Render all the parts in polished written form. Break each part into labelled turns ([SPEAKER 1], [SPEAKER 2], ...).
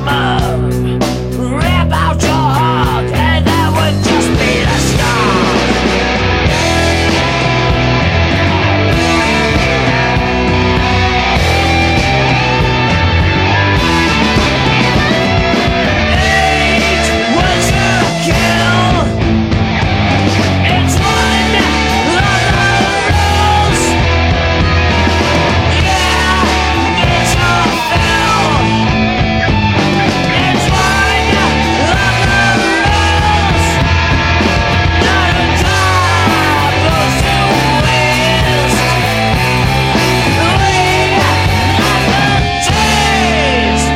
[SPEAKER 1] Rip out your heart, and that would just be the start. Eight was a kill. It's one of the rules. Yeah, it's a fill. It's one of the rules. Not a job goes to waste. We like the taste.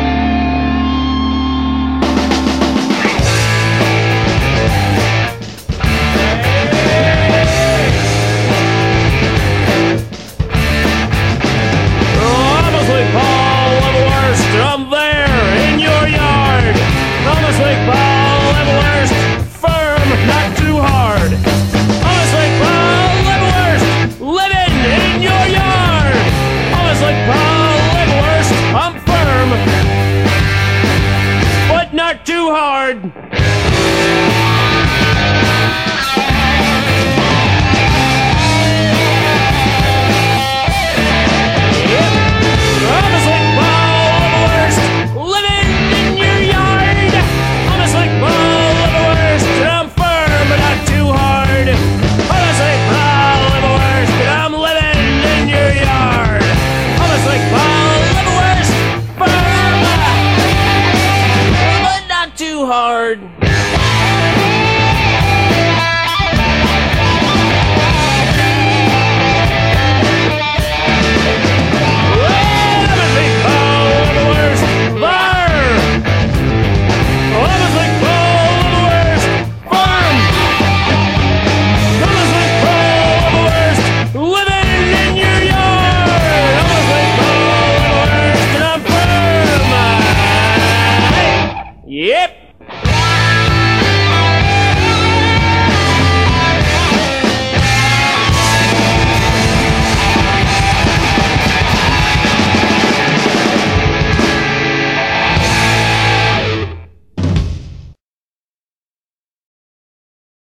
[SPEAKER 1] Honestly, Paul, I'm worst. I'm there in your yard. Honestly, Paul, I'm worst. Firm, not too hard. Honestly, Paul, I'm worst. Living in your yard. Honestly, Paul, I'm worst. I'm firm, but not too hard. Honestly, Paul, I'm worst. Living in your yard. Honestly, Paul, I'm worst. I'm firm, but not too hard. Honestly, Paul, I'm worst. I'm living in your yard. Honestly, Paul, I'm worst. Firm, but not too hard. Honestly, Paul, I'm worst. Firm. Honestly, Paul, I'm worst. Firm. Honestly, Paul, I'm worst. Living in your yard. Honestly, Paul, I'm worst. And I'm firm. Yep.